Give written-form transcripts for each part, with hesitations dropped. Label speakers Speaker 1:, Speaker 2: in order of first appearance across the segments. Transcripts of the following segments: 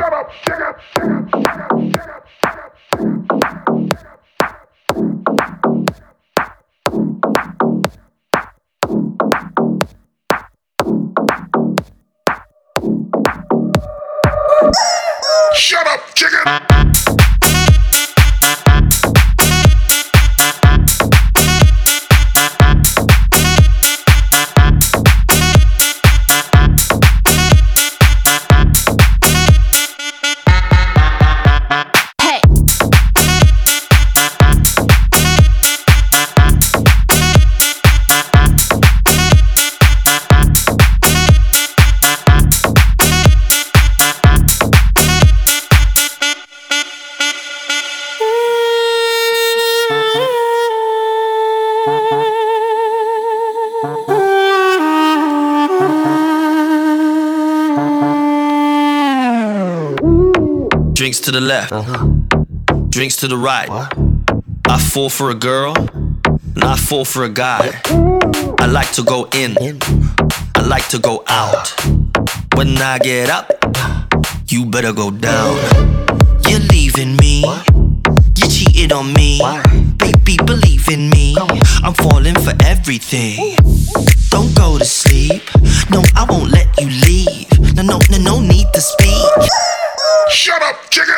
Speaker 1: Shut up, chicken!
Speaker 2: Drinks to the left, drinks to the right.
Speaker 3: What?
Speaker 2: I fall for a girl, and I fall for a guy. I like to go in, I like to go out. When I get up, you better go down. You're leaving me, you cheated on me.
Speaker 3: Why?
Speaker 2: Baby, believe in me, I'm falling for everything. Don't go to sleep, no, I won't let you leave. No need to speak.
Speaker 1: Shut up, chicken!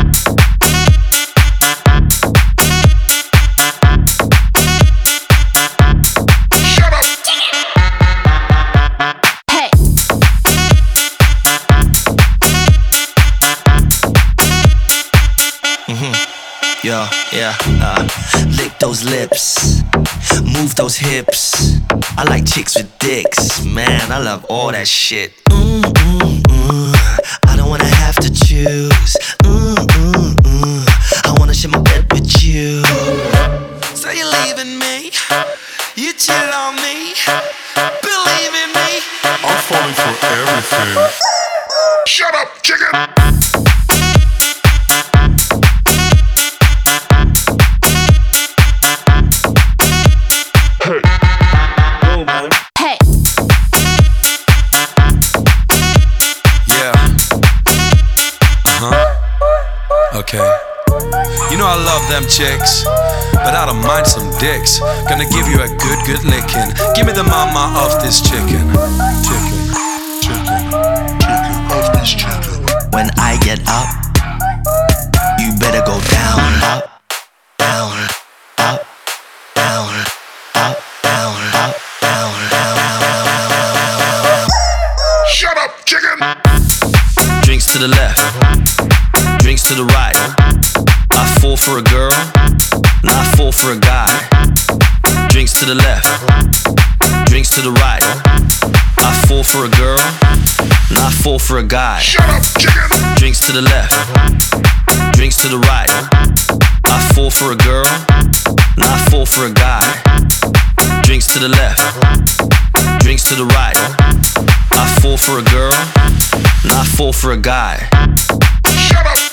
Speaker 1: Shut up!
Speaker 4: Hey!
Speaker 2: Yeah. Lick those lips, move those hips. I like chicks with dicks, man, I love all that shit. I don't wanna have to choose. I wanna share my bed with you. So you're leaving me, you cheated on me. Believe in me,
Speaker 3: I'm falling for everything.
Speaker 1: Shut up, chicken!
Speaker 4: Hey!
Speaker 5: Okay. You know I love them chicks, but I don't mind some dicks. Gonna give you a good licking. Give me the mama of this chicken.
Speaker 1: Chicken of this chicken.
Speaker 2: when I get up, you better go down, up, down, up, down, up, down, up, down, down.
Speaker 1: Shut up, chicken!
Speaker 2: Drinks to the left, drinks to the right. I fall for a girl, and I fall for a guy. Drinks to the left, drinks to the right. I fall for a girl, and I fall for a guy.
Speaker 1: Shut up, chicken!
Speaker 2: Drinks to the left, drinks to the right. I fall for a girl, and I fall for a guy. Drinks to the left, drinks to the right. I fall for a girl, and I fall for a guy.
Speaker 1: Shut up,